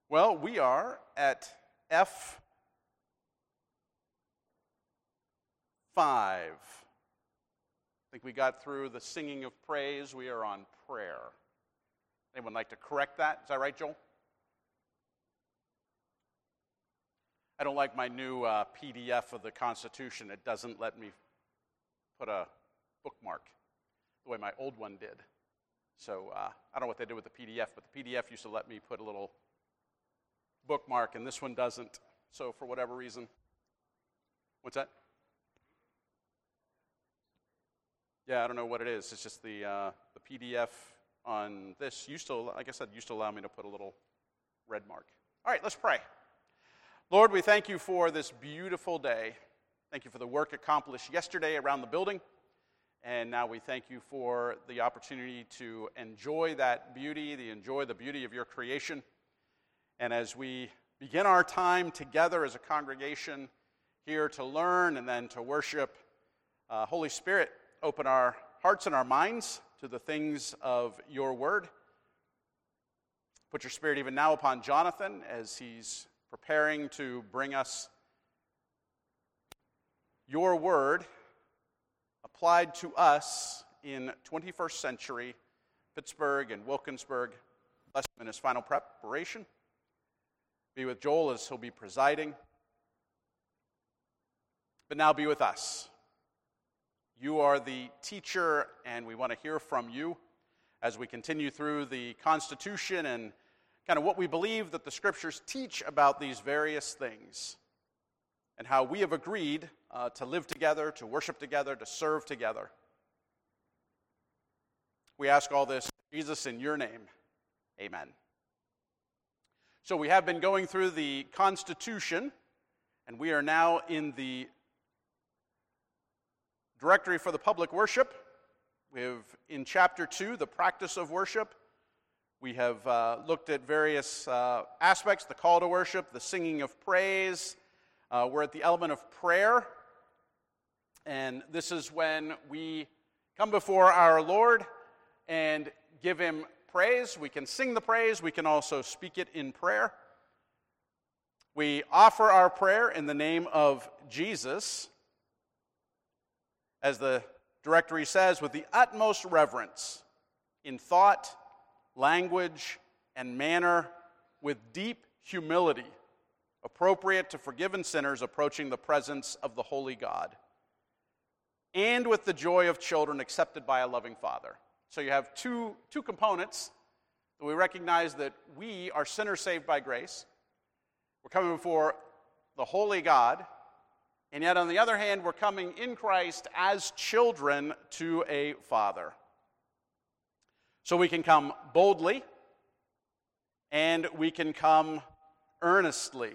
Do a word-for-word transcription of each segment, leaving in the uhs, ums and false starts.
Well, we are at F five. I think we got through the singing of praise. We are on prayer. Anyone like to correct that? Is that right, Joel? I don't like my new uh, P D F of the Constitution. It doesn't let me put a bookmark the way my old one did. So uh, I don't know what they did with the P D F, but the P D F used to let me put a little bookmark, and this one doesn't. So for whatever reason. What's that? Yeah, I don't know what it is. It's just the uh, the P D F on this used to, like I said, used to allow me to put a little red mark. All right, let's pray. Lord, we thank you for this beautiful day. Thank you for the work accomplished yesterday around the building. And now we thank you for the opportunity to enjoy that beauty, to enjoy the beauty of your creation. And as we begin our time together as a congregation here to learn and then to worship, uh, Holy Spirit, open our hearts and our minds to the things of your word. Put your Spirit even now upon Jonathan as he's preparing to bring us your word applied to us in twenty-first century Pittsburgh and Wilkinsburg. Bless him in his final preparation. Be with Joel as he'll be presiding. But now be with us. You are the teacher, and we want to hear from you as we continue through the Constitution and kind of what we believe that the Scriptures teach about these various things and how we have agreed uh, to live together, to worship together, to serve together. We ask all this, Jesus, in your name. Amen. So we have been going through the Constitution, and we are now in the Directory for the Public Worship. We have, in Chapter two, the practice of worship. We have uh, looked at various uh, aspects, the call to worship, the singing of praise. Uh, we're at the element of prayer. And this is when we come before our Lord and give him praise. We can sing the praise. We can also speak it in prayer. We offer our prayer in the name of Jesus, as the directory says, with the utmost reverence, in thought, language, and manner, with deep humility, appropriate to forgiven sinners approaching the presence of the holy God, and with the joy of children accepted by a loving Father. So you have two, two components. We recognize that we are sinners saved by grace. We're coming before the holy God, and yet on the other hand, we're coming in Christ as children to a Father. So we can come boldly, and we can come earnestly.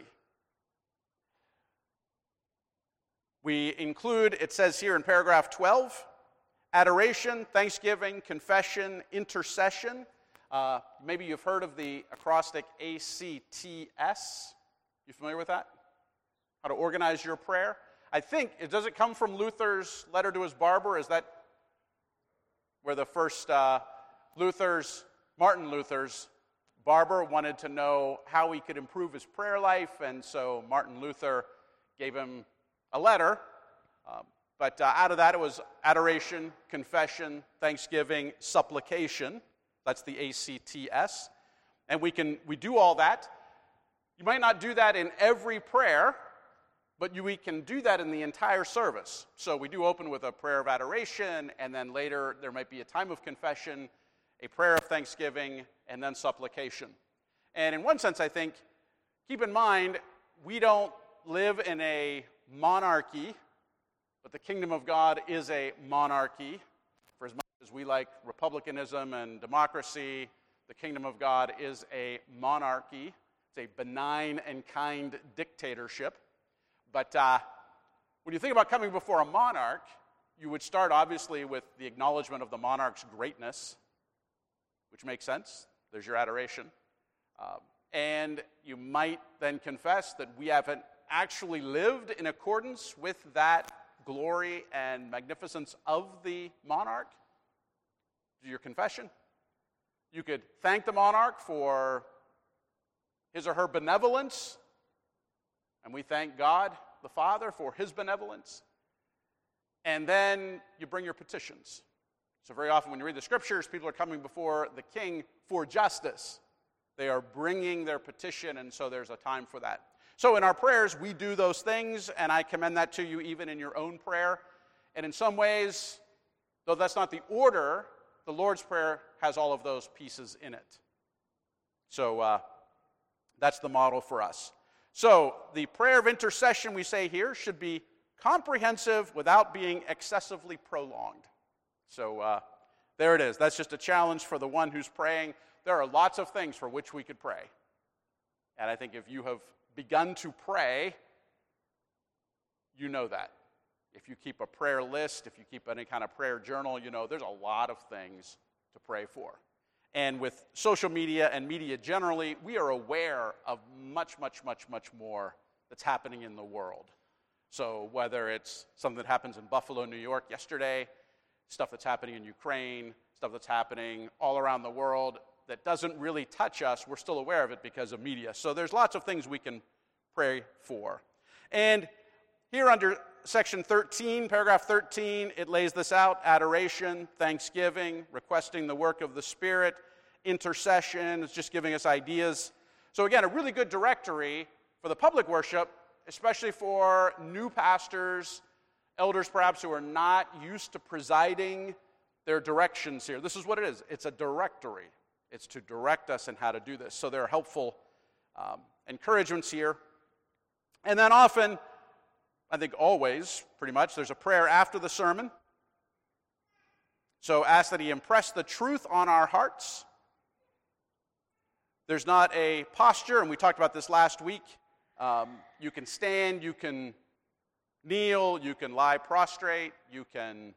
We include, it says here in paragraph twelve, adoration, thanksgiving, confession, intercession. Uh, maybe you've heard of the acrostic A C T S. You familiar with that? How to organize your prayer? I think, it does it come from Luther's letter to his barber? Is that where the first uh, Luther's, Martin Luther's barber wanted to know how he could improve his prayer life, and so Martin Luther gave him a letter. Um, but uh, out of that, it was adoration, confession, thanksgiving, supplication. That's the A C T S. And we can we do all that. You might not do that in every prayer, but you, we can do that in the entire service. So we do open with a prayer of adoration, and then later there might be a time of confession, a prayer of thanksgiving, and then supplication. And in one sense, I think, keep in mind, we don't live in a monarchy, but the kingdom of God is a monarchy. For as much as we like republicanism and democracy, the kingdom of God is a monarchy. It's a benign and kind dictatorship. But uh, when you think about coming before a monarch, you would start obviously with the acknowledgement of the monarch's greatness, which makes sense. There's your adoration. Um, and you might then confess that we haven't actually lived in accordance with that glory and magnificence of the monarch. Do your confession. You could thank the monarch for his or her benevolence, and we thank God the Father for his benevolence. And then you bring your petitions. So very often when you read the scriptures, people are coming before the king for justice. They are bringing their petition, and so there's a time for that. So in our prayers, we do those things, and I commend that to you even in your own prayer. And in some ways, though that's not the order, the Lord's Prayer has all of those pieces in it. So uh, that's the model for us. So the prayer of intercession, we say here, should be comprehensive without being excessively prolonged. So uh, there it is. That's just a challenge for the one who's praying. There are lots of things for which we could pray. And I think if you have begun to pray, you know that. If you keep a prayer list, if you keep any kind of prayer journal, you know there's a lot of things to pray for. And with social media and media generally, we are aware of much, much, much, much more that's happening in the world. So whether it's something that happens in Buffalo, New York yesterday, stuff that's happening in Ukraine, stuff that's happening all around the world that doesn't really touch us, we're still aware of it because of media. So there's lots of things we can pray for. And here under section thirteen, paragraph thirteen, it lays this out: adoration, thanksgiving, requesting the work of the Spirit, intercession. It's just giving us ideas. So again, a really good directory for the public worship, especially for new pastors, elders perhaps who are not used to presiding. Their directions here. This is what it is. It's a directory. It's to direct us in how to do this. So there are helpful um, encouragements here. And then often, I think always, pretty much, there's a prayer after the sermon. So ask that he impress the truth on our hearts. There's not a posture, and we talked about this last week. Um, you can stand, you can kneel, you can lie prostrate, you can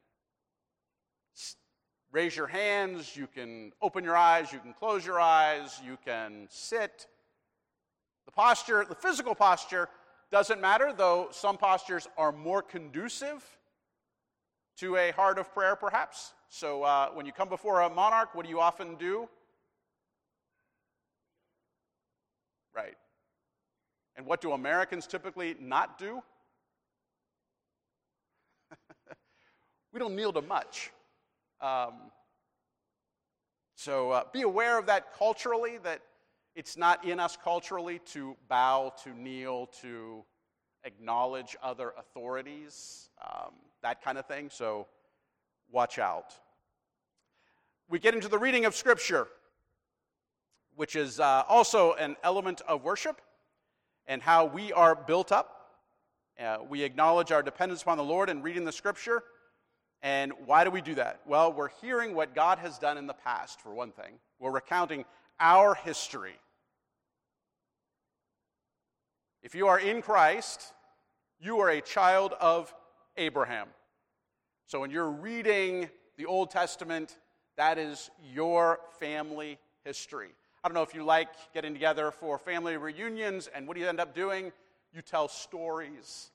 raise your hands, you can open your eyes, you can close your eyes, you can sit. The posture, the physical posture, doesn't matter, though some postures are more conducive to a heart of prayer, perhaps. So uh, when you come before a monarch, what do you often do? Right. And what do Americans typically not do? We don't kneel to much. Um, so uh, be aware of that culturally, that it's not in us culturally to bow, to kneel, to acknowledge other authorities, um, that kind of thing. So watch out. We get into the reading of Scripture, which is uh, also an element of worship and how we are built up. Uh, we acknowledge our dependence upon the Lord in reading the Scripture. And why do we do that? Well, we're hearing what God has done in the past, for one thing. We're recounting our history. If you are in Christ, you are a child of Abraham. So when you're reading the Old Testament, that is your family history. I don't know if you like getting together for family reunions, and what do you end up doing? You tell stories.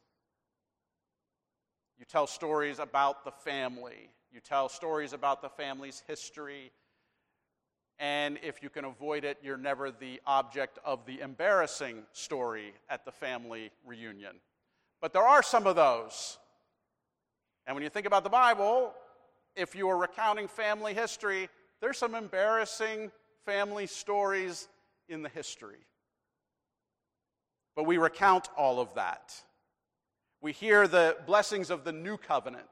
You tell stories about the family. You tell stories about the family's history. And if you can avoid it, you're never the object of the embarrassing story at the family reunion. But there are some of those. And when you think about the Bible, if you are recounting family history, there's some embarrassing family stories in the history. But we recount all of that. We hear the blessings of the new covenant.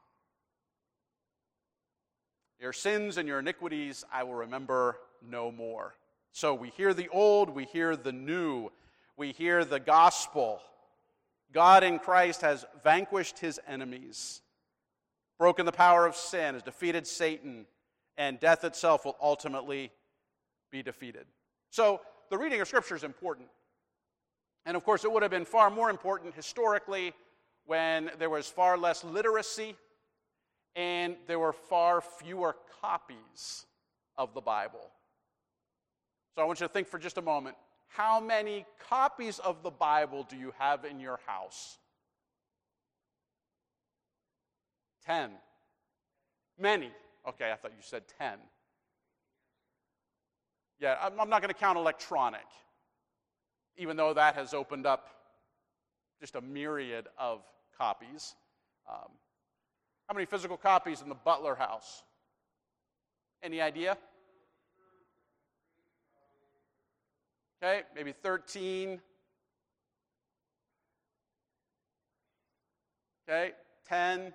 Your sins and your iniquities I will remember no more. So we hear the old, we hear the new, we hear the gospel. God in Christ has vanquished his enemies, broken the power of sin, has defeated Satan, and death itself will ultimately be defeated. So the reading of Scripture is important. And of course, it would have been far more important historically when there was far less literacy and there were far fewer copies of the Bible. So I want you to think for just a moment, how many copies of the Bible do you have in your house? Ten. Many. Okay, I thought you said ten. Yeah, I'm not going to count electronic. even though that has opened up just a myriad of copies. Um, how many physical copies in the Butler House? Any idea? Okay, maybe thirteen. Okay, ten.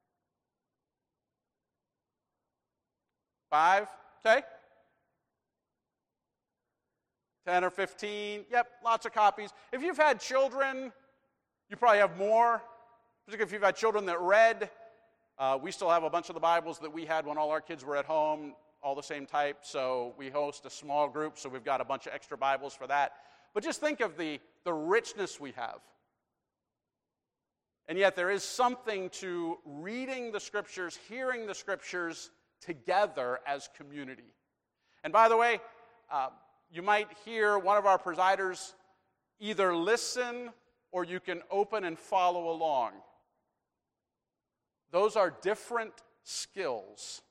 Five, okay. ten or fifteen, yep, lots of copies. If you've had children, you probably have more, particularly if you've had children that read. Uh, we still have a bunch of the Bibles that we had when all our kids were at home, all the same type, so we host a small group, so we've got a bunch of extra Bibles for that. But just think of the, the richness we have. And yet there is something to reading the Scriptures, hearing the Scriptures together as community. And by the way, uh, you might hear one of our presiders either listen or you can open and follow along. Those are different skills,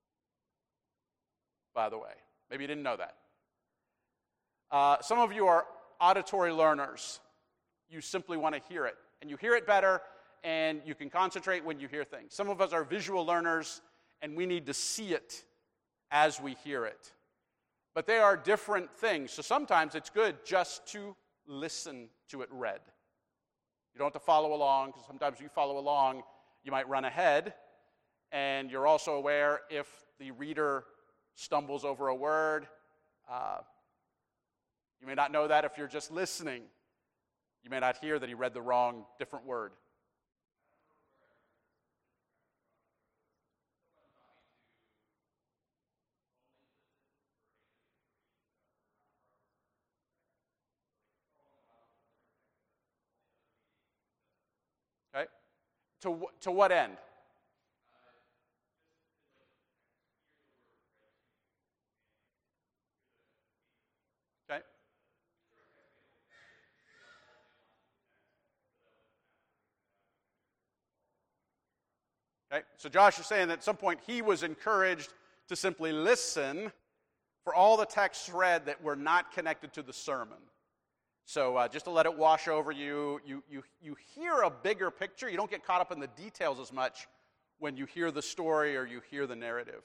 by the way. Maybe you didn't know that. Uh, some of you are auditory learners. You simply want to hear it. And you hear it better, and you can concentrate when you hear things. Some of us are visual learners, and we need to see it as we hear it. But they are different things. So sometimes it's good just to listen to it read. You don't have to follow along, because sometimes if you follow along, you might run ahead. And you're also aware if the reader stumbles over a word. Uh, you may not know that if you're just listening. You may not hear that he read the wrong, different word. Okay? To, to what end? Okay? Okay? So Josh is saying that at some point he was encouraged to simply listen for all the texts read that were not connected to the sermon. So uh, just to let it wash over you, you, you, you hear a bigger picture. You don't get caught up in the details as much when you hear the story or you hear the narrative.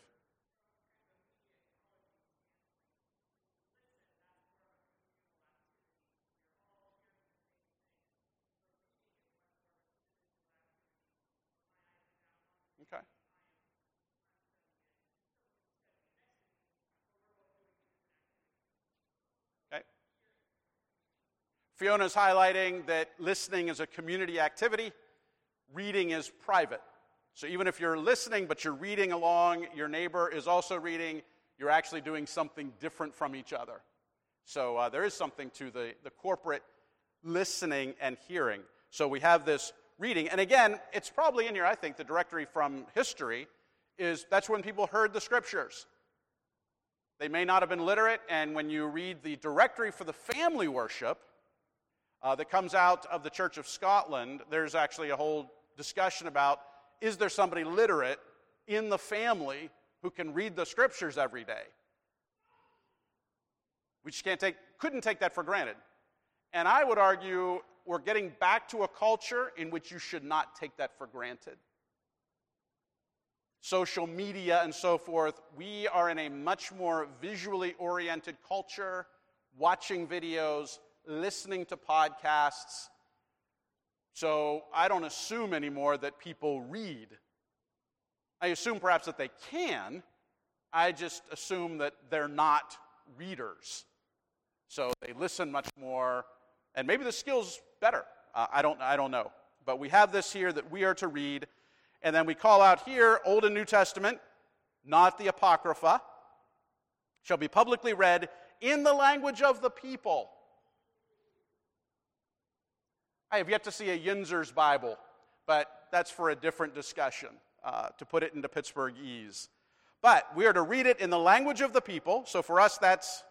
Okay. Okay. Fiona's highlighting that listening is a community activity, reading is private. So even if you're listening but you're reading along, your neighbor is also reading, you're actually doing something different from each other. So uh, there is something to the, the corporate listening and hearing. So we have this reading. And again, it's probably in here, I think, the directory from history is that's when people heard the Scriptures. They may not have been literate, and when you read the directory for the family worship uh, that comes out of the Church of Scotland, there's actually a whole discussion about, is there somebody literate in the family who can read the Scriptures every day? We just can't take, couldn't take that for granted. And I would argue we're getting back to a culture in which you should not take that for granted. Social media and so forth, we are in a much more visually oriented culture, watching videos, listening to podcasts. So I don't assume anymore that people read. I assume perhaps that they can. I just assume that they're not readers. So they listen much more, and maybe the skill's better. Uh, I don't, I don't know. But we have this here that we are to read. And then we call out here, Old and New Testament, not the Apocrypha, shall be publicly read in the language of the people. I have yet to see a Yinzer's Bible, but that's for a different discussion, uh, to put it into Pittsburghese. But we are to read it in the language of the people. So for us, that's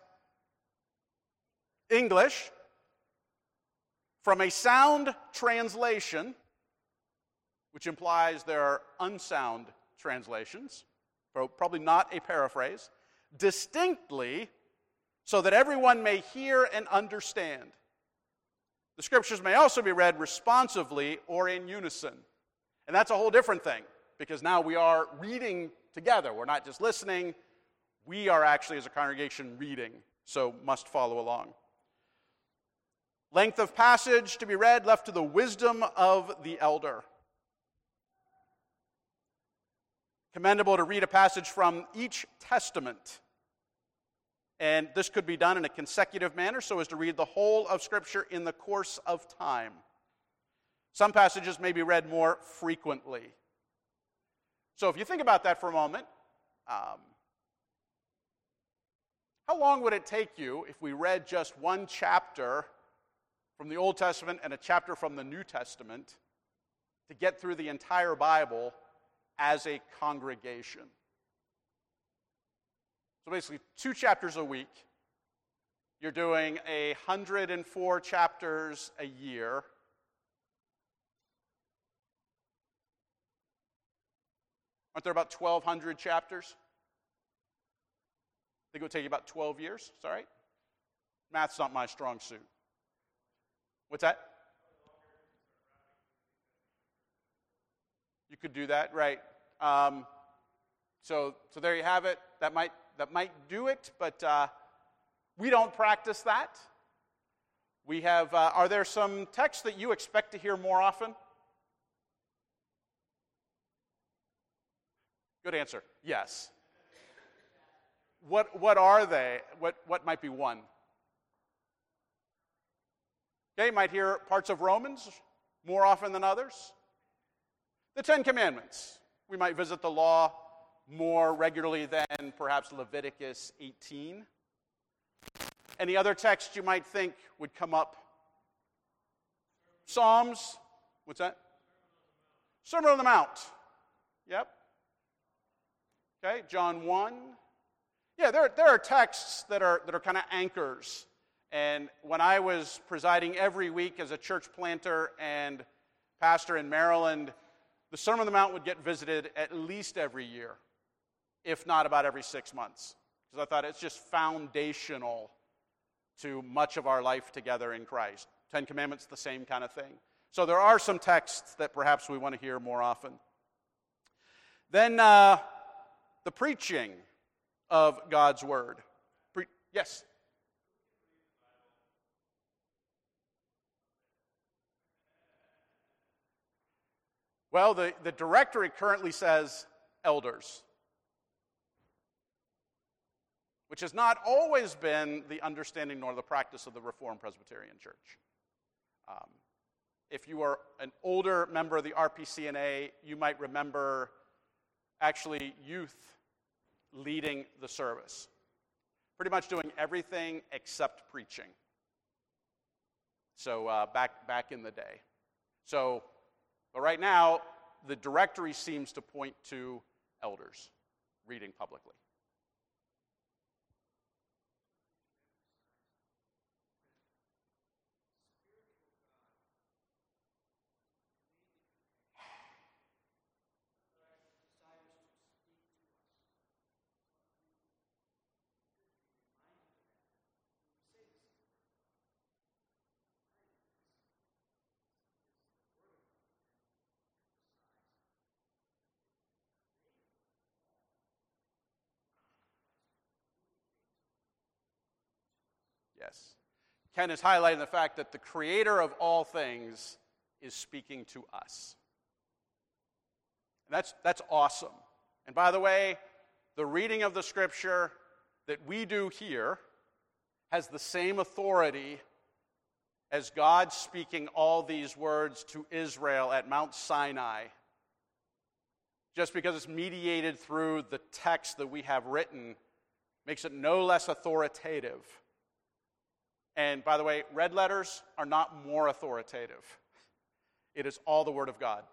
English, from a sound translation, which implies there are unsound translations, probably not a paraphrase, distinctly, so that everyone may hear and understand. The scriptures may also be read responsively or in unison. And that's a whole different thing, because now we are reading together. We're not just listening. We are actually, as a congregation, reading, so must follow along. Length of passage to be read left to the wisdom of the elder. Commendable to read a passage from each testament. And this could be done in a consecutive manner so as to read the whole of Scripture in the course of time. Some passages may be read more frequently. So if you think about that for a moment, um, how long would it take you if we read just one chapter from the Old Testament and a chapter from the New Testament to get through the entire Bible as a congregation? So basically, two chapters a week. You're doing a one hundred four chapters a year. Aren't there about twelve hundred chapters? I think it would take you about twelve years. Is that right? Math's not my strong suit. What's that? You could do that, right? Um, so, so there you have it. That might that might do it, but uh, we don't practice that. We have. Uh, are there some texts that you expect to hear more often? Good answer. Yes. What what are they? What what might be one? Okay, you might hear parts of Romans more often than others. The Ten Commandments. We might visit the law more regularly than perhaps Leviticus eighteen. Any other text you might think would come up? Psalms. What's that? Sermon on the Mount. Yep. Okay, John one. Yeah, there, there are texts that are, that are kind of anchors. And when I was presiding every week as a church planter and pastor in Maryland, the Sermon on the Mount would get visited at least every year, if not about every six months. Because I thought it's just foundational to much of our life together in Christ. Ten Commandments, the same kind of thing. So there are some texts that perhaps we want to hear more often. Then uh, the preaching of God's Word. Pre- yes? Well, the, the directory currently says elders, which has not always been the understanding nor the practice of the Reformed Presbyterian Church. Um, if you are an older member of the R P C N A, you might remember actually youth leading the service, pretty much doing everything except preaching. So uh, back back in the day. So, but right now, the directory seems to point to elders reading publicly. Yes. Ken is highlighting the fact that the creator of all things is speaking to us. And that's, that's awesome. And by the way, the reading of the scripture that we do here has the same authority as God speaking all these words to Israel at Mount Sinai. Just because it's mediated through the text that we have written makes it no less authoritative. And by the way, red letters are not more authoritative. It is all the Word of God.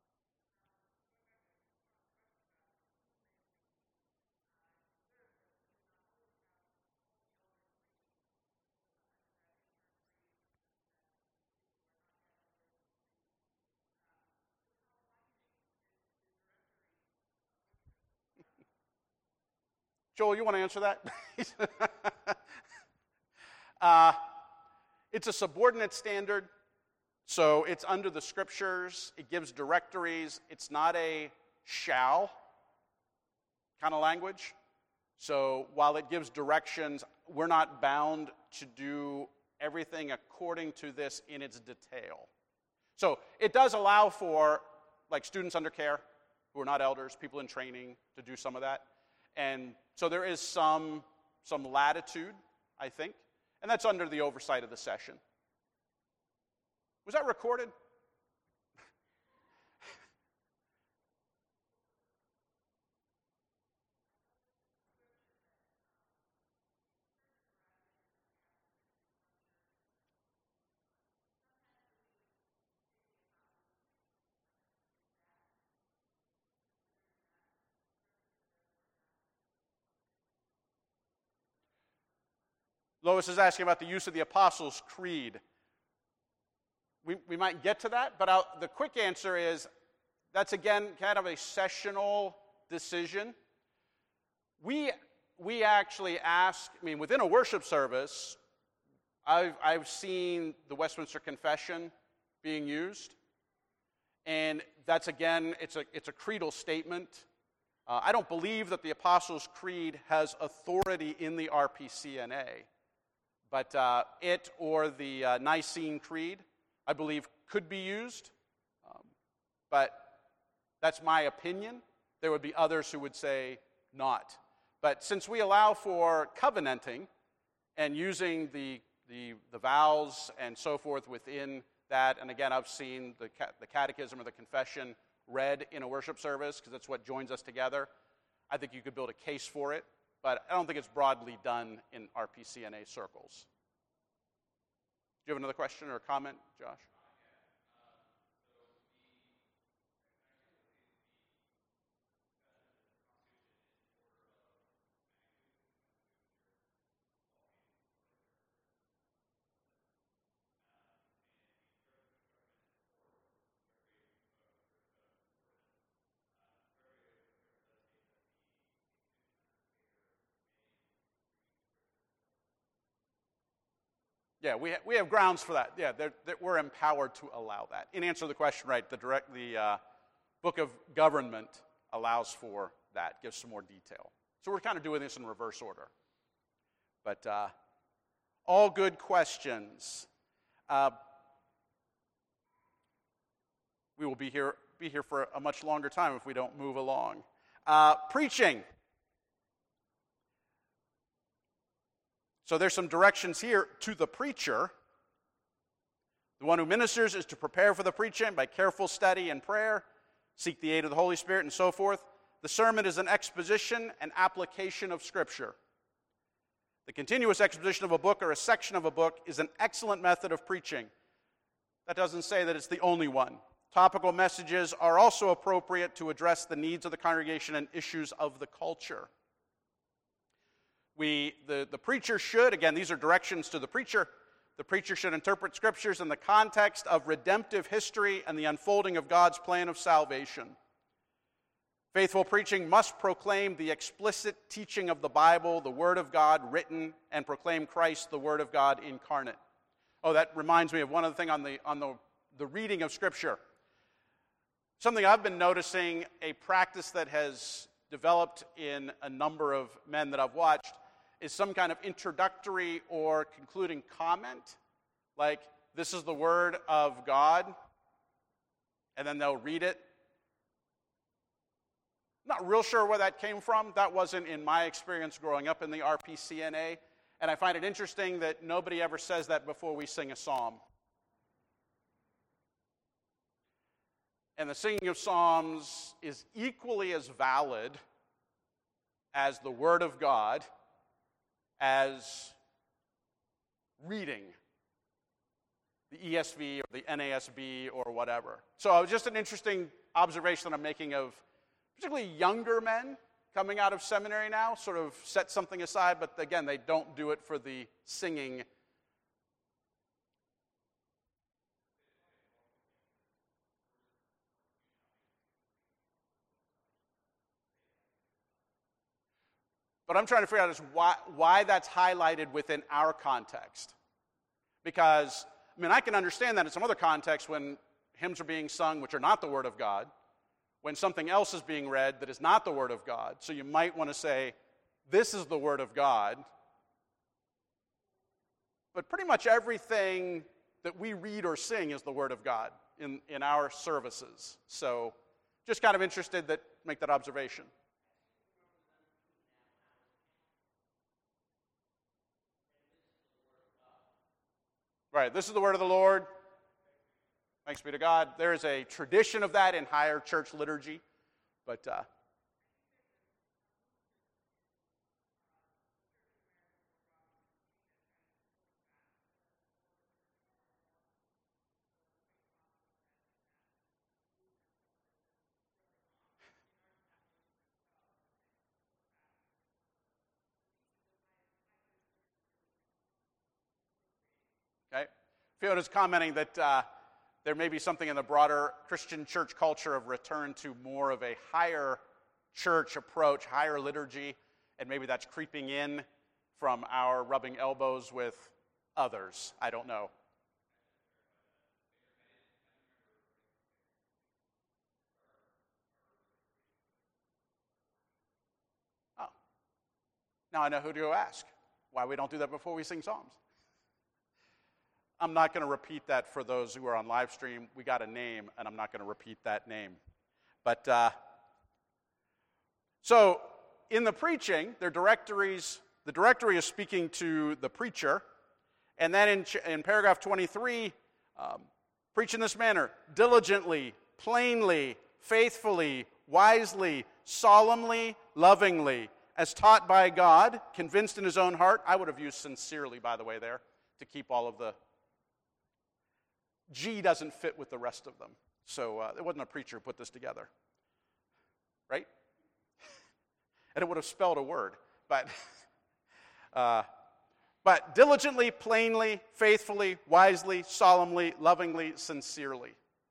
Joel, you want to answer that? uh, it's a subordinate standard. So it's under the scriptures. It gives directories. It's not a shall kind of language. So while it gives directions, we're not bound to do everything according to this in its detail. So it does allow for, like, students under care who are not elders, people in training, to do some of that. And so there is some, some latitude, I think, and that's under the oversight of the session. Was that recorded? Lois is asking about the use of the Apostles' Creed. We, we might get to that, but I'll, the quick answer is that's, again, kind of a sessional decision. We, we actually ask, I mean, within a worship service, I've, I've seen the Westminster Confession being used, and that's, again, it's a, it's a creedal statement. Uh, I don't believe that the Apostles' Creed has authority in the R P C N A. But uh, it or the uh, Nicene Creed, I believe, could be used. Um, but that's my opinion. There would be others who would say not. But since we allow for covenanting and using the, the, the vows and so forth within that, and again, I've seen the, the catechism or the confession read in a worship service because that's what joins us together, I think you could build a case for it. But I don't think it's broadly done in R P C N A circles. Do you have another question or comment, Josh? Yeah, we, ha- we have grounds for that. Yeah, they're, they're, we're empowered to allow that. In answer to the question, right, the, direct, the uh, Book of Government allows for that, gives some more detail. So we're kind of doing this in reverse order. But uh, all good questions. Uh, we will be here, be here for a much longer time if we don't move along. Uh, preaching. So there's some directions here to the preacher. The one who ministers is to prepare for the preaching by careful study and prayer, seek the aid of the Holy Spirit, and so forth. The sermon is an exposition and application of Scripture. The continuous exposition of a book or a section of a book is an excellent method of preaching. That doesn't say that it's the only one. Topical messages are also appropriate to address the needs of the congregation and issues of the culture. We, the, the preacher should, again, these are directions to the preacher, the preacher should interpret scriptures in the context of redemptive history and the unfolding of God's plan of salvation. Faithful preaching must proclaim the explicit teaching of the Bible, the Word of God written, and proclaim Christ, the Word of God incarnate. Oh, that reminds me of one other thing on the, on the, the reading of Scripture. Something I've been noticing, a practice that has developed in a number of men that I've watched, is some kind of introductory or concluding comment, like, this is the Word of God, and then they'll read it. Not real sure where that came from. That wasn't in my experience growing up in the R P C N A, and I find it interesting that nobody ever says that before we sing a psalm. And the singing of psalms is equally as valid as the Word of God, as reading the E S V or the N A S B or whatever. So it was just an interesting observation that I'm making of particularly younger men coming out of seminary now, sort of set something aside, but again, they don't do it for the singing. What I'm trying to figure out is why, why that's highlighted within our context. Because I mean, I can understand that in some other contexts when hymns are being sung which are not the Word of God, when something else is being read that is not the Word of God. So you might want to say, this is the Word of God. But pretty much everything that we read or sing is the Word of God in, in our services. So just kind of interested that make that observation. Right, this is the word of the Lord. Thanks be to God. There is a tradition of that in higher church liturgy, but uh, okay. Fiona's commenting that uh, there may be something in the broader Christian church culture of return to more of a higher church approach, higher liturgy, and maybe that's creeping in from our rubbing elbows with others. I don't know. Oh. Now I know who to go ask. Why we don't do that before we sing Psalms. I'm not going to repeat that for those who are on live stream. We got a name, and I'm not going to repeat that name. But, uh, so, in the preaching, their directories, the directory is speaking to the preacher, and then in, in paragraph twenty-three, um, preach in this manner, diligently, plainly, faithfully, wisely, solemnly, lovingly, as taught by God, convinced in his own heart. I would have used sincerely, by the way, there, to keep all of the G doesn't fit with the rest of them. So uh, it wasn't a preacher who put this together. Right? And it would have spelled a word. But, uh, but diligently, plainly, faithfully, wisely, solemnly, lovingly, sincerely.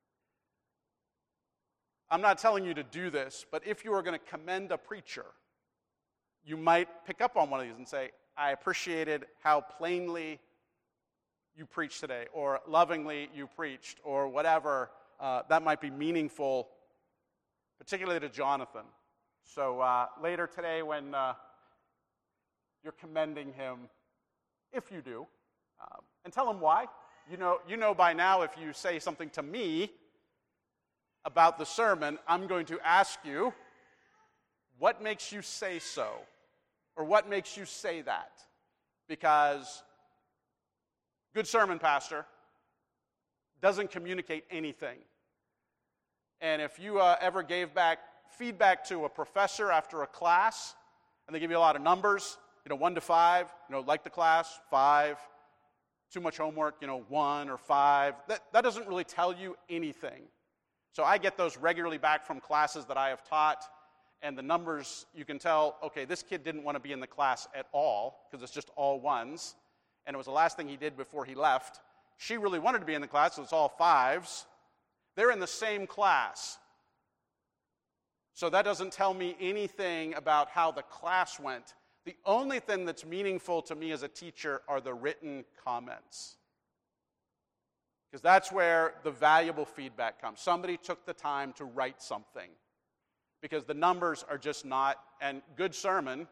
I'm not telling you to do this, but if you are going to commend a preacher, you might pick up on one of these and say, I appreciated how plainly you preached today, or lovingly you preached, or whatever. Uh, that might be meaningful, particularly to Jonathan. So uh, later today when uh, you're commending him, if you do, uh, and tell him why. You know, you know by now if you say something to me about the sermon, I'm going to ask you, what makes you say so? Or what makes you say that? Because good sermon, pastor, doesn't communicate anything. And if you uh, ever gave back feedback to a professor after a class, and they give you a lot of numbers, you know, one to five, you know, like the class, five, too much homework, you know, one or five, that, that doesn't really tell you anything. So I get those regularly back from classes that I have taught, and the numbers, you can tell, okay, this kid didn't want to be in the class at all, because it's just all ones. And it was the last thing he did before he left. She really wanted to be in the class, so it's all fives. They're in the same class. So that doesn't tell me anything about how the class went. The only thing that's meaningful to me as a teacher are the written comments. Because that's where the valuable feedback comes. Somebody took the time to write something. Because the numbers are just not, and good sermon,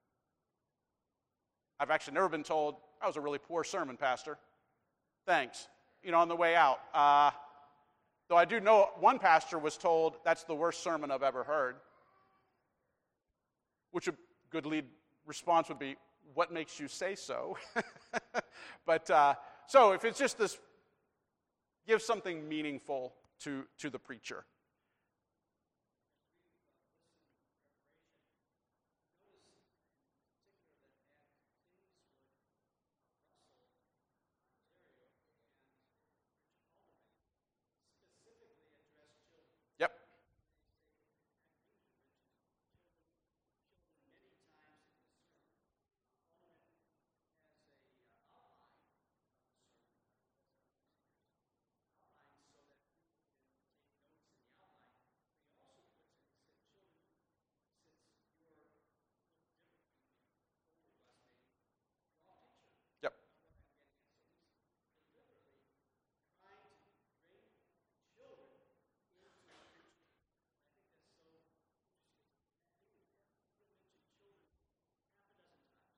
I've actually never been told, that was a really poor sermon, Pastor. Thanks. You know, on the way out. Uh, though I do know one pastor was told, that's the worst sermon I've ever heard. Which a good lead response would be, what makes you say so? But, uh, so if it's just this, give something meaningful to, to the preacher. Yep.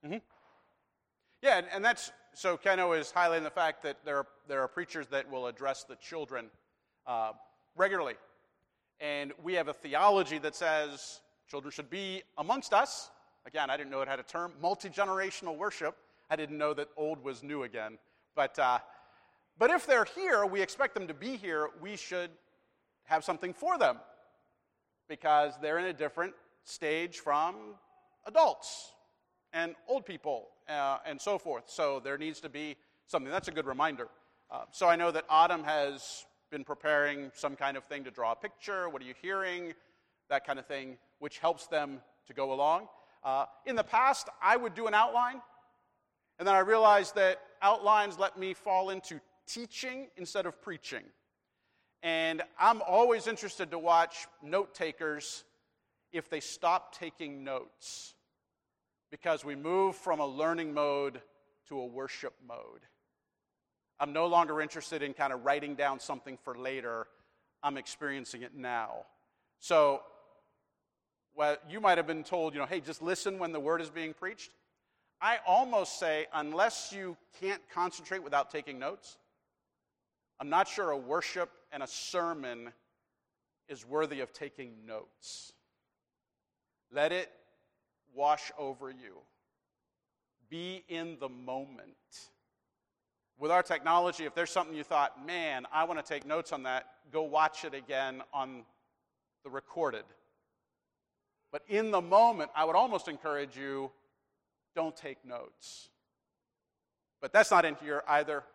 Mm-hmm. Yeah, and, and that's, so Keno is highlighting the fact that there are, there are preachers that will address the children uh, regularly. And we have a theology that says children should be amongst us. Again, I didn't know it had a term, multi-generational worship. I didn't know that old was new again. But, uh, but if they're here, we expect them to be here, we should have something for them because they're in a different stage from adults and old people uh, and so forth. So there needs to be something. That's a good reminder. Uh, so I know that Autumn has been preparing some kind of thing to draw a picture. What are you hearing? That kind of thing, which helps them to go along. Uh, in the past, I would do an outline, and then I realized that outlines let me fall into teaching instead of preaching. And I'm always interested to watch note takers if they stop taking notes, because we move from a learning mode to a worship mode. I'm no longer interested in kind of writing down something for later. I'm experiencing it now. So, well, you might have been told, you know, hey, just listen when the word is being preached. I almost say, unless you can't concentrate without taking notes, I'm not sure a worship and a sermon is worthy of taking notes. Let it wash over you. Be in the moment. With our technology, if there's something you thought, man, I want to take notes on that, go watch it again on the recorded. But in the moment, I would almost encourage you, don't take notes. But that's not in here either.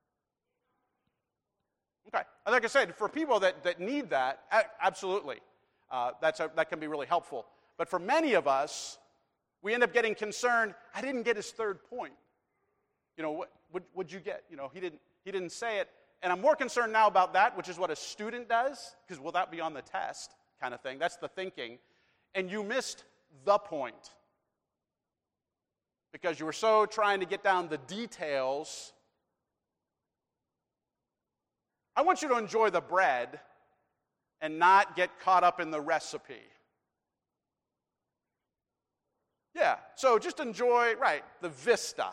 Okay. Like I said, for people that, that need that, absolutely. Uh, that's a, that can be really helpful. But for many of us, we end up getting concerned, I didn't get his third point. You know, what would would you get? You know, he didn't he didn't say it. And I'm more concerned now about that, which is what a student does, because will that be on the test kind of thing? That's the thinking. And you missed the point because you were so trying to get down the details. I want you to enjoy the bread and not get caught up in the recipe. Yeah, so just enjoy, right, the vista.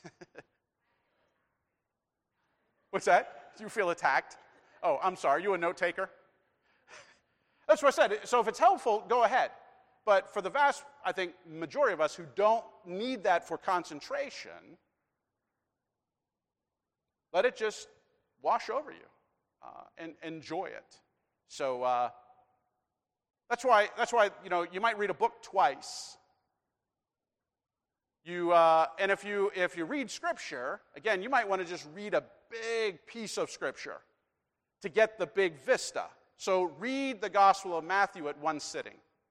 What's that? Do you feel attacked? Oh, I'm sorry, you a note taker? That's what I said. So if it's helpful, go ahead. But for the vast, I think, majority of us who don't need that for concentration, let it just wash over you uh, and enjoy it. So uh, that's why, that's why, you know, you might read a book twice. You, uh, and if you, if you read Scripture, again, you might want to just read a big piece of Scripture to get the big vista. So read the Gospel of Matthew at one sitting.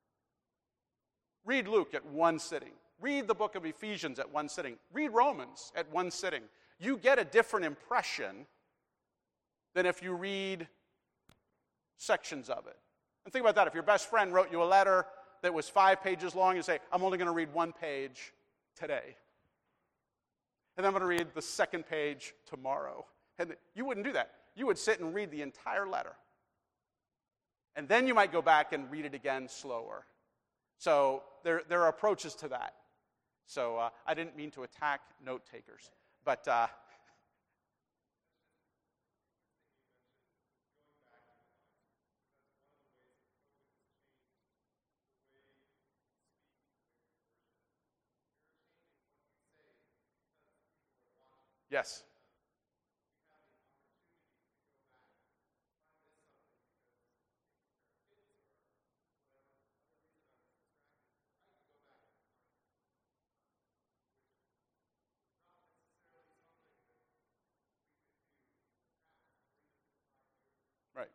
Read Luke at one sitting. Read the book of Ephesians at one sitting. Read Romans at one sitting. You get a different impression than if you read sections of it. And think about that. If your best friend wrote you a letter that was five pages long, you say, I'm only going to read one page today. And then I'm going to read the second page tomorrow. And you wouldn't do that. You would sit and read the entire letter. And then you might go back and read it again slower. So there, there are approaches to that. So uh, I didn't mean to attack note takers. But uh, yes. Right.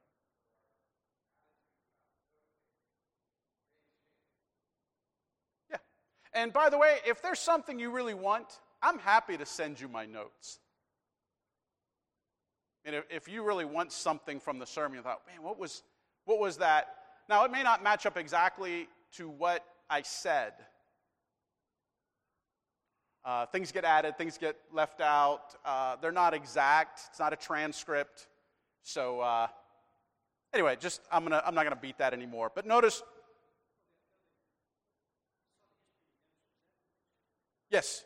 Yeah. And by the way, if there's something you really want, I'm happy to send you my notes. And if, if you really want something from the sermon, you thought, man, what was, what was that? Now, it may not match up exactly to what I said. Uh, things get added, things get left out. Uh, they're not exact. It's not a transcript. So uh, anyway, just I'm gonna I'm not gonna beat that anymore. But notice, Yes.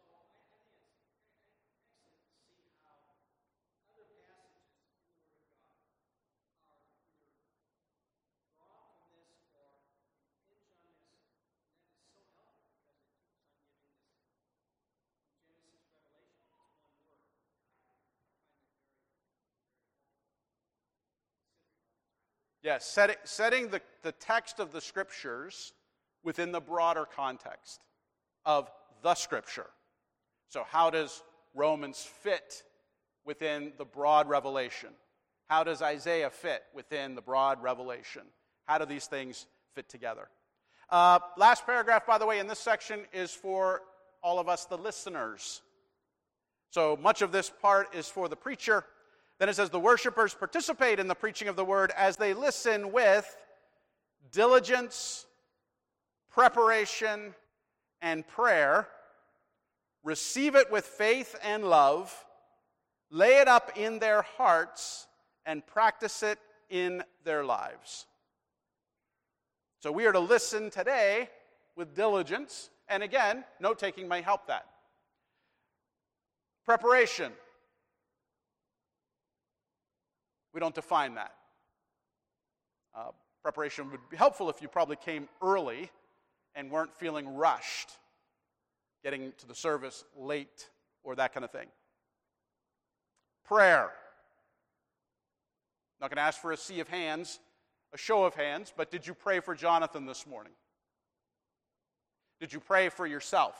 Yes, setting, setting the, the text of the Scriptures within the broader context of the Scripture. So how does Romans fit within the broad revelation? How does Isaiah fit within the broad revelation? How do these things fit together? Uh, last paragraph, by the way, in this section is for all of us, the listeners. So much of this part is for the preacher. Then it says, the worshipers participate in the preaching of the word as they listen with diligence, preparation, and prayer. Receive it with faith and love. Lay it up in their hearts and practice it in their lives. So we are to listen today with diligence. And again, note-taking may help that. Preparation. We don't define that. Uh, preparation would be helpful if you probably came early and weren't feeling rushed, getting to the service late, or that kind of thing. Prayer. Not going to ask for a sea of hands, a show of hands, but did you pray for Jonathan this morning? Did you pray for yourself?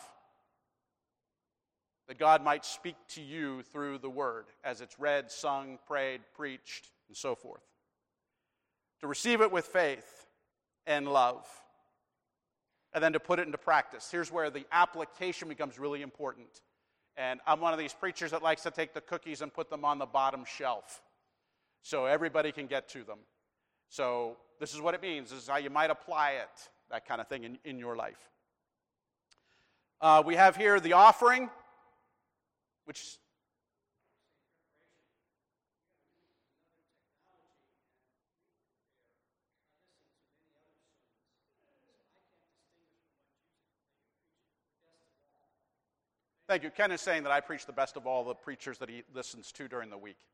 That God might speak to you through the word as it's read, sung, prayed, preached, and so forth. To receive it with faith and love. And then to put it into practice. Here's where the application becomes really important. And I'm one of these preachers that likes to take the cookies and put them on the bottom shelf so everybody can get to them. So this is what it means. This is how you might apply it, that kind of thing in, in your life. Uh, we have here the offering, which thank you. Ken is saying that I preach the best of all the preachers that he listens to during the week.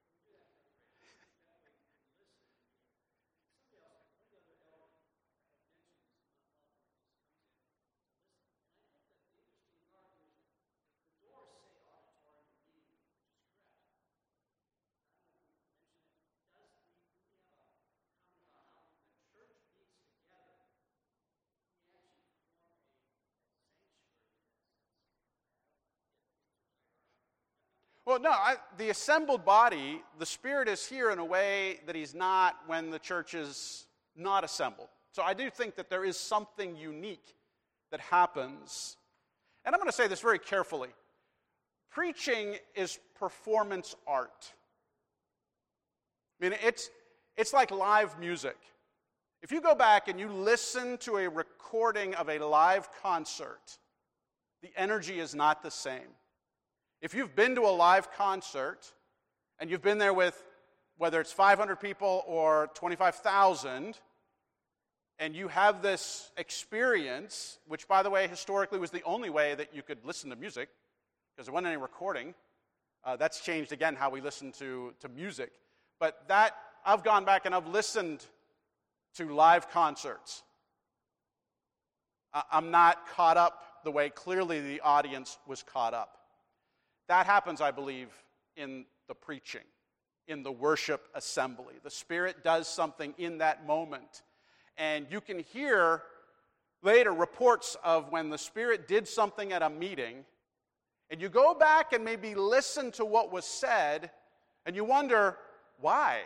Well, no, I, the assembled body, the Spirit is here in a way that he's not when the church is not assembled. So I do think that there is something unique that happens. And I'm going to say this very carefully. Preaching is performance art. I mean, it's, it's like live music. If you go back and you listen to a recording of a live concert, the energy is not the same. If you've been to a live concert, and you've been there with, whether it's five hundred people or twenty-five thousand, and you have this experience, which, by the way, historically was the only way that you could listen to music, because there wasn't any recording. Uh, that's changed, again, how we listen to, to music. But that, I've gone back and I've listened to live concerts. I'm not caught up the way clearly the audience was caught up. That happens, I believe, in the preaching, in the worship assembly. The Spirit does something in that moment. And you can hear later reports of when the Spirit did something at a meeting, and you go back and maybe listen to what was said, and you wonder, why?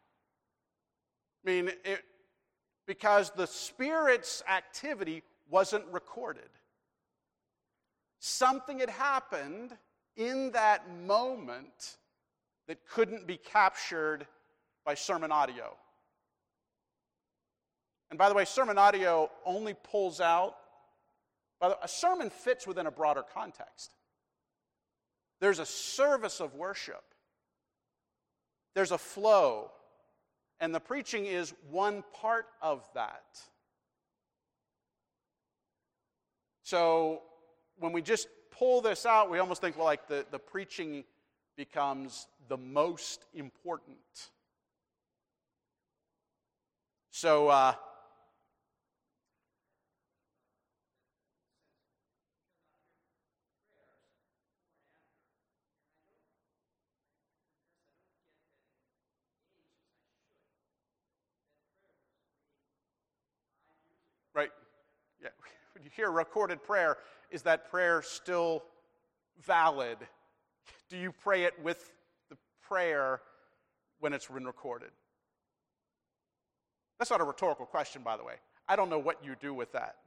I mean, it, because the Spirit's activity wasn't recorded. Something had happened in that moment that couldn't be captured by sermon audio. And by the way, sermon audio only pulls out, by the way, a sermon fits within a broader context. There's a service of worship. There's a flow. And the preaching is one part of that. So when we just pull this out, we almost think, well, like the, the preaching becomes the most important. So, uh, right, yeah, when you hear recorded prayer, is that prayer still valid? Do you pray it with the prayer when it's been recorded? That's not a rhetorical question, by the way. I don't know what you do with that.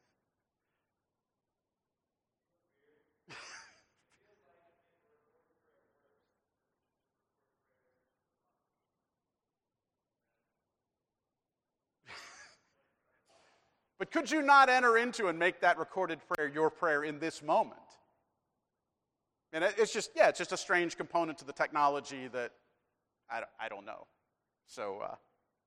But could you not enter into and make that recorded prayer your prayer in this moment? And it's just, yeah, it's just a strange component to the technology that I, I don't know. So, uh,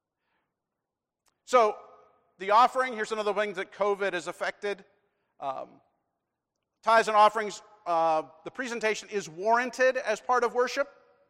so the offering, here's another thing that COVID has affected. Um, tithes and offerings, uh, the presentation is warranted as part of worship.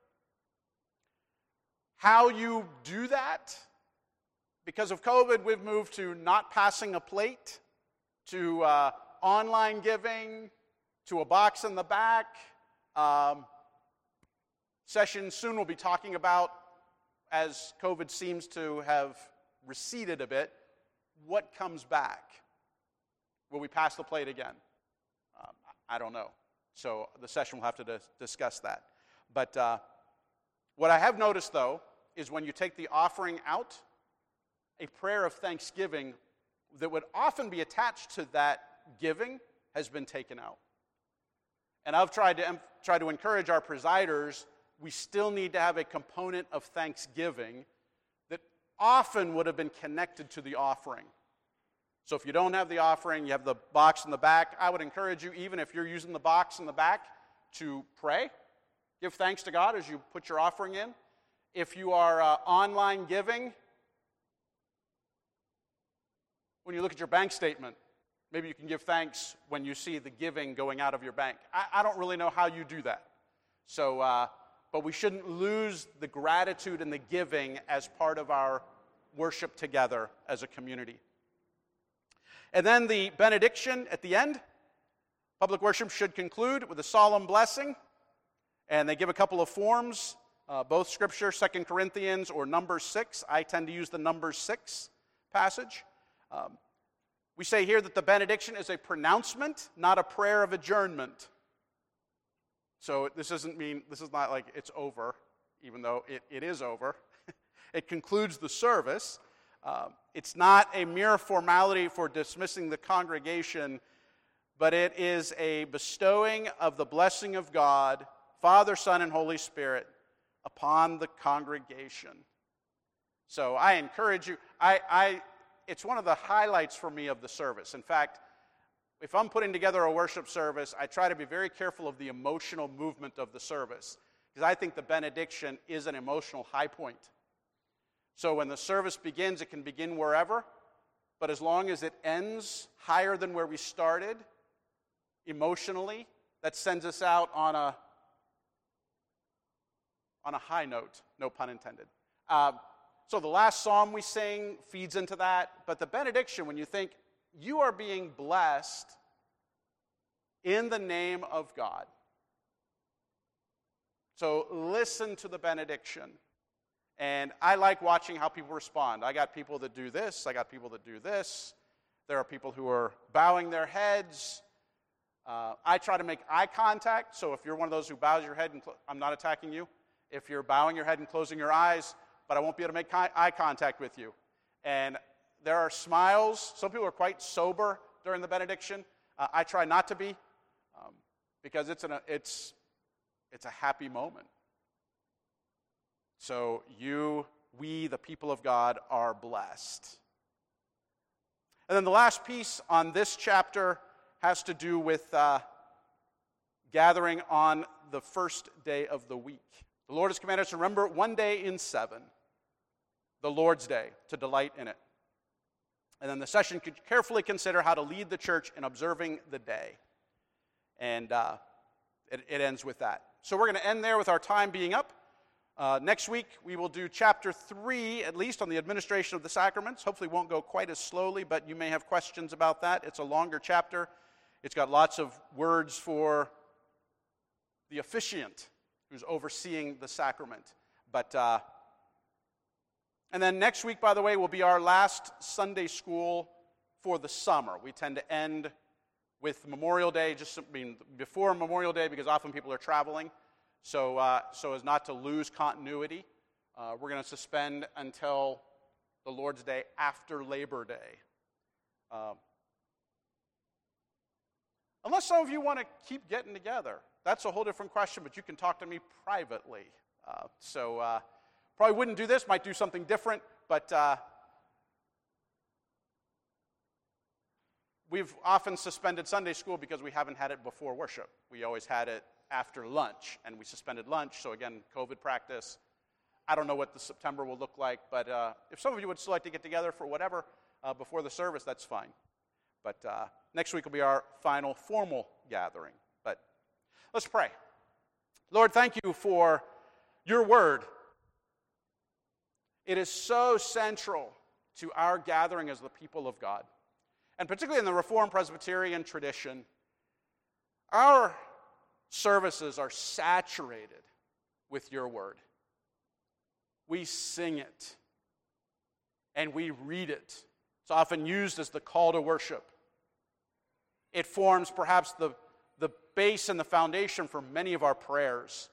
How you do that? Because of COVID, we've moved to not passing a plate, to uh, online giving, to a box in the back. Um, session soon we'll be talking about, as COVID seems to have receded a bit, what comes back? Will we pass the plate again? Um, I don't know. So the session will have to dis- discuss that. But uh, what I have noticed, though, is when you take the offering out, a prayer of thanksgiving that would often be attached to that giving has been taken out. And I've tried to em- try to encourage our presiders, we still need to have a component of thanksgiving that often would have been connected to the offering. So if you don't have the offering, you have the box in the back, I would encourage you, even if you're using the box in the back, to pray. Give thanks to God as you put your offering in. If you are uh, online giving, when you look at your bank statement, maybe you can give thanks when you see the giving going out of your bank. I, I don't really know how you do that. So, uh, but we shouldn't lose the gratitude and the giving as part of our worship together as a community. And then the benediction at the end. Public worship should conclude with a solemn blessing. And they give a couple of forms, uh, both Scripture, Second Corinthians or Numbers six. I tend to use the Numbers six passage. Um, we say here that the benediction is a pronouncement, not a prayer of adjournment. So this doesn't mean, this is not like it's over, even though it, it is over. It concludes the service. Uh, it's not a mere formality for dismissing the congregation, but it is a bestowing of the blessing of God, Father, Son, and Holy Spirit upon the congregation. So I encourage you, I, I it's one of the highlights for me of the service. In fact, if I'm putting together a worship service, I try to be very careful of the emotional movement of the service, because I think the benediction is an emotional high point. So when the service begins, it can begin wherever, but as long as it ends higher than where we started, emotionally, that sends us out on a on a high note, no pun intended. Uh, so the last psalm we sing feeds into that, but the benediction, when you think you are being blessed in the name of God. So listen to the benediction. And I like watching how people respond. I got people that do this. I got people that do this. There are people who are bowing their heads. Uh, I try to make eye contact. So if you're one of those who bows your head, and cl- I'm not attacking you. If you're bowing your head and closing your eyes, but I won't be able to make eye, eye contact with you. And there are smiles. Some people are quite sober during the benediction. Uh, I try not to be, um, because it's, an, it's, it's a happy moment. So you, we, the people of God, are blessed. And then the last piece on this chapter has to do with uh, gathering on the first day of the week. The Lord has commanded us to remember one day in seven, the Lord's Day, to delight in it. And then the session could carefully consider how to lead the church in observing the day. and uh, it, it ends with that. So we're going to end there with our time being up. Uh, next week, we will do chapter three, at least, on the administration of the sacraments. Hopefully it won't go quite as slowly, but you may have questions about that. It's a longer chapter. It's got lots of words for the officiant who's overseeing the sacrament. But, uh, and then next week, by the way, will be our last Sunday school for the summer. We tend to end with Memorial Day, just I mean, before Memorial Day, because often people are traveling. So, uh, so as not to lose continuity, uh, we're going to suspend until the Lord's Day after Labor Day. Um, unless some of you want to keep getting together. That's a whole different question, but you can talk to me privately. Uh, so uh, probably wouldn't do this, might do something different, but uh, we've often suspended Sunday school because we haven't had it before worship. We always had it after lunch, and we suspended lunch, so again, COVID practice. I don't know what the September will look like, but uh, if some of you would still like to get together for whatever uh, before the service, that's fine. But uh, next week will be our final formal gathering. But let's pray. Lord, thank you for your word. It is so central to our gathering as the people of God, and particularly in the Reformed Presbyterian tradition. Our services are saturated with your word. We sing it, and we read it. It's often used as the call to worship. It forms perhaps the, the base and the foundation for many of our prayers.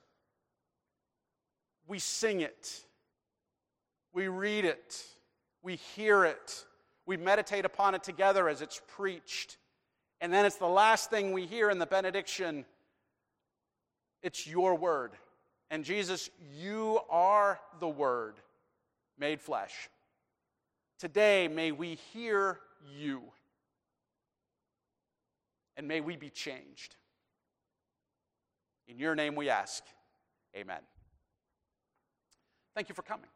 We sing it. We read it. We hear it. We meditate upon it together as it's preached. And then it's the last thing we hear in the benediction. It's your word. And Jesus, you are the word made flesh. Today, may we hear you. And may we be changed. In your name we ask. Amen. Thank you for coming.